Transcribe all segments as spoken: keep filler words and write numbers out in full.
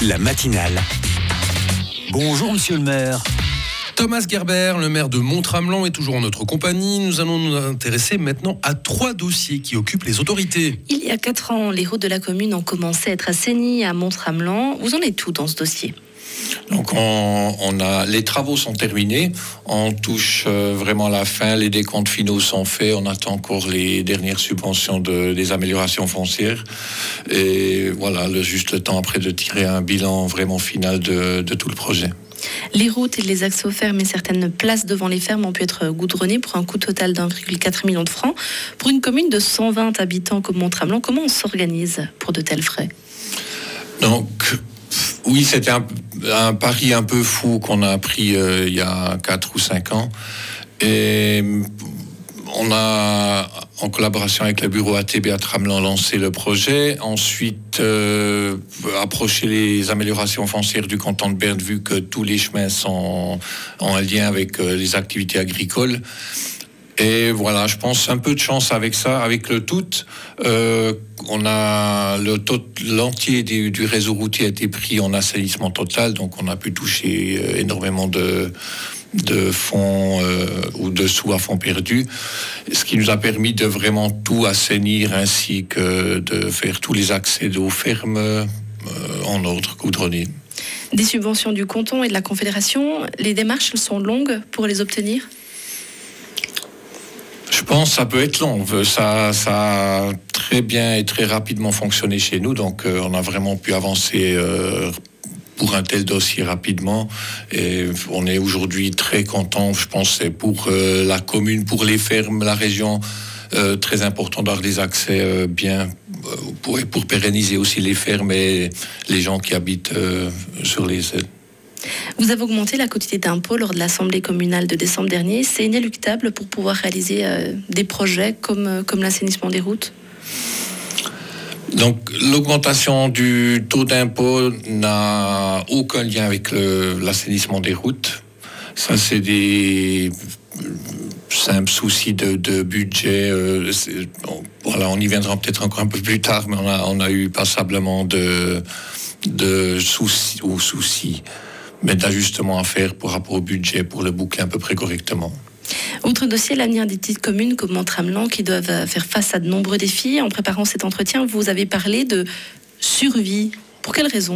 la matinale. Bonjour monsieur le maire. Thomas Gerber, le maire de Mont-Tremblant, est toujours en notre compagnie. Nous allons nous intéresser maintenant à trois dossiers qui occupent les autorités. Il y a quatre ans, les routes de la commune ont commencé à être assainies à Mont-Tremblant. Vous en êtes où dans ce dossier ? Donc on, on a, les travaux sont terminés, on touche euh, vraiment à la fin, les décomptes finaux sont faits, on attend encore les dernières subventions de, des améliorations foncières. Et voilà, le, juste le temps après de tirer un bilan vraiment final de, de tout le projet. Les routes et les accès aux fermes et certaines places devant les fermes ont pu être goudronnées pour un coût total d'un virgule quatre million de francs. Pour une commune de cent vingt habitants comme Mont-Tremblant, comment on s'organise pour de tels frais ? Donc, oui, c'était un, un pari un peu fou qu'on a pris euh, il y a quatre ou cinq ans. Et on a, en collaboration avec le bureau A T B à Tremblant, lancé le projet. Ensuite, euh, approché les améliorations foncières du canton de Berne, vu que tous les chemins sont en lien avec euh, les activités agricoles. Et voilà, je pense un peu de chance avec ça, avec le tout. Euh, on a le tot, l'entier du, du réseau routier a été pris en assainissement total, donc on a pu toucher euh, énormément de, de fonds euh, ou de sous à fonds perdus, ce qui nous a permis de vraiment tout assainir ainsi que de faire tous les accès aux fermes euh, en ordre goudronné. Des subventions du canton et de la Confédération, les démarches elles sont longues pour les obtenir ? Je pense que ça peut être long. Ça, ça a très bien et très rapidement fonctionné chez nous. Donc, euh, on a vraiment pu avancer euh, pour un tel dossier rapidement. Et on est aujourd'hui très content. Je pense que c'est pour euh, la commune, pour les fermes, la région, euh, très important d'avoir des accès euh, bien euh, pour, pour pérenniser aussi les fermes et les gens qui habitent euh, sur les ailes. Vous avez augmenté la quantité d'impôts lors de l'Assemblée communale de décembre dernier. C'est inéluctable pour pouvoir réaliser euh, des projets comme, euh, comme l'assainissement des routes ? Donc, l'augmentation du taux d'impôt n'a aucun lien avec le, l'assainissement des routes. Ça, c'est des simples soucis de, de budget. Euh, bon, voilà, on y viendra peut-être encore un peu plus tard, mais on a, on a eu passablement de, de soucis ou soucis. mais d'ajustements à faire par rapport au budget pour le boucler à peu près correctement. Autre dossier, l'avenir des petites communes comme Mont-Tremblant qui doivent faire face à de nombreux défis. En préparant cet entretien, vous avez parlé de survie. Pour quelle raison ?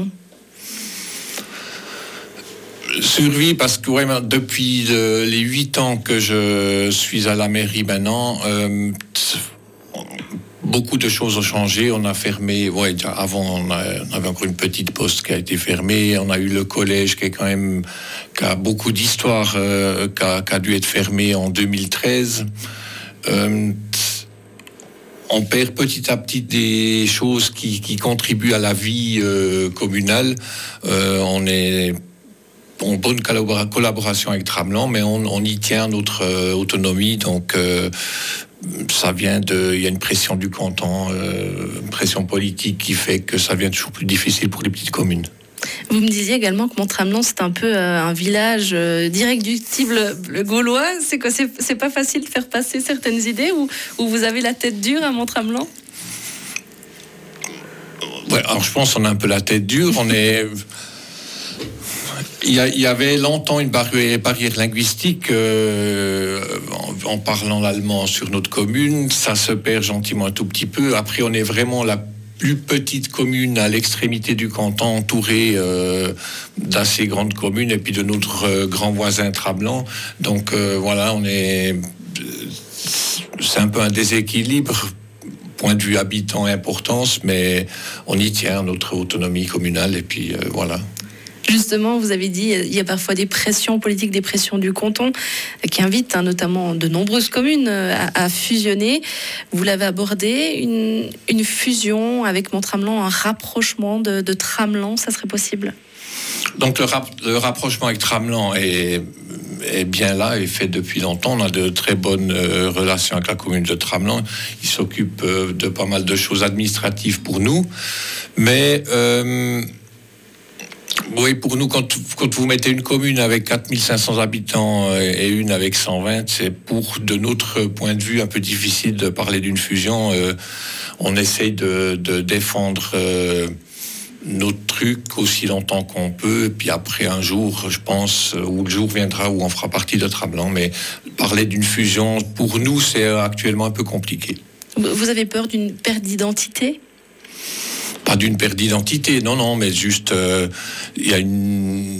Survie parce que ouais, depuis le, les huit ans que je suis à la mairie maintenant, euh, beaucoup de choses ont changé. On a fermé, ouais, déjà avant on, a, on avait encore une petite poste qui a été fermée. On a eu le collège qui est quand même qui a beaucoup d'histoire, euh, qui, a, qui a dû être fermé en deux mille treize. Euh, on perd petit à petit des choses qui, qui contribuent à la vie euh, communale. Euh, on est en bonne collaboration avec Tremblant, mais on, on y tient notre euh, autonomie, donc euh, ça vient de, il y a une pression du canton, euh, une pression politique qui fait que ça devient toujours plus difficile pour les petites communes. Vous me disiez également que Mont-Tremblant c'est un peu euh, un village euh, d'irréductible gaulois. C'est quoi, c'est, c'est pas facile de faire passer certaines idées ou, ou vous avez la tête dure à Mont-Tremblant ? Ouais, alors je pense qu'on a un peu la tête dure. On est Il y, a, il y avait longtemps une barrière, barrière linguistique euh, en, en parlant l'allemand sur notre commune. Ça se perd gentiment un tout petit peu. Après, on est vraiment la plus petite commune à l'extrémité du canton, entourée euh, d'assez grandes communes et puis de notre euh, grand voisin Tremblant. Donc euh, voilà, on est, c'est un peu un déséquilibre. Point de vue habitant et importance, mais on y tient notre autonomie communale et puis euh, voilà. Justement, vous avez dit il y a parfois des pressions politiques, des pressions du canton qui invitent hein, notamment de nombreuses communes à, à fusionner. Vous l'avez abordé, une, une fusion avec Mont-Tremblant, un rapprochement de, de Tremblant, ça serait possible ? Donc le, rap, le rapprochement avec Tremblant est, est bien là, est fait depuis longtemps. On a de très bonnes euh, relations avec la commune de Tremblant. Ils s'occupent euh, de pas mal de choses administratives pour nous. Mais... Euh, Oui, pour nous, quand, quand vous mettez une commune avec quatre mille cinq cents habitants et une avec cent vingt, c'est pour, de notre point de vue, un peu difficile de parler d'une fusion. Euh, on essaye de, de défendre euh, notre truc aussi longtemps qu'on peut. Et puis après, un jour, je pense, où le jour viendra où on fera partie de Trablant. Mais parler d'une fusion, pour nous, c'est actuellement un peu compliqué. Vous avez peur d'une perte d'identité ? Pas d'une perte d'identité, non, non, mais juste, il euh, y a une...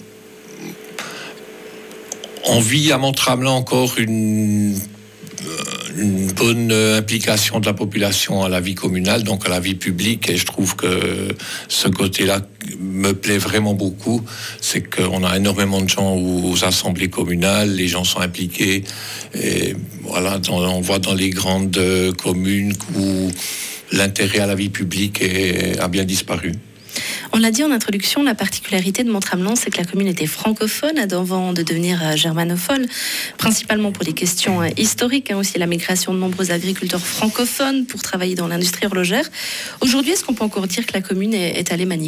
On vit à Mont-Tremblant encore une... une bonne implication de la population à la vie communale, donc à la vie publique, et je trouve que ce côté-là me plaît vraiment beaucoup. C'est qu'on a énormément de gens aux assemblées communales, les gens sont impliqués, et voilà, on voit dans les grandes communes où l'intérêt à la vie publique est, a bien disparu. On l'a dit en introduction, la particularité de Mont-Tremblant, c'est que la commune était francophone avant de devenir germanophone, principalement pour des questions historiques, hein, aussi la migration de nombreux agriculteurs francophones pour travailler dans l'industrie horlogère. Aujourd'hui, est-ce qu'on peut encore dire que la commune est, est alémanique ?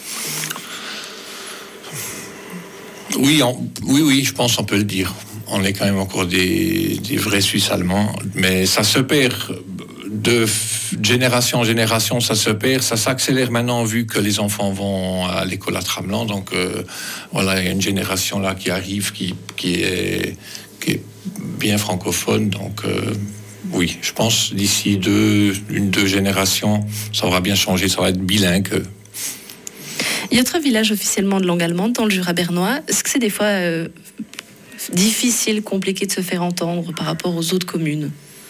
Oui, on, oui, oui, je pense qu'on peut le dire. On est quand même encore des, des vrais Suisses allemands, mais ça se perd. De génération en génération, ça se perd, ça s'accélère maintenant vu que les enfants vont à l'école à Tremblant. Donc euh, voilà, il y a une génération là qui arrive, qui, qui, est, qui est bien francophone. Donc euh, oui, je pense d'ici deux, une, deux générations, ça aura bien changé, ça va être bilingue. Il y a autre village officiellement de langue allemande dans le Jura bernois. Est-ce que c'est des fois euh, difficile, compliqué de se faire entendre par rapport aux autres communes ?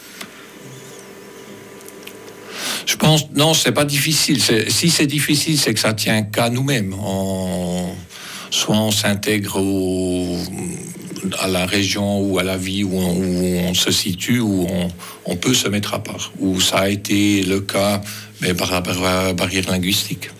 Je pense, non, c'est pas difficile. C'est, si c'est difficile, c'est que ça tient qu'à nous-mêmes. On, soit on s'intègre au, à la région ou à la vie où on, où on se situe, où on, on peut se mettre à part. Où ça a été le cas, mais par la barrière linguistique.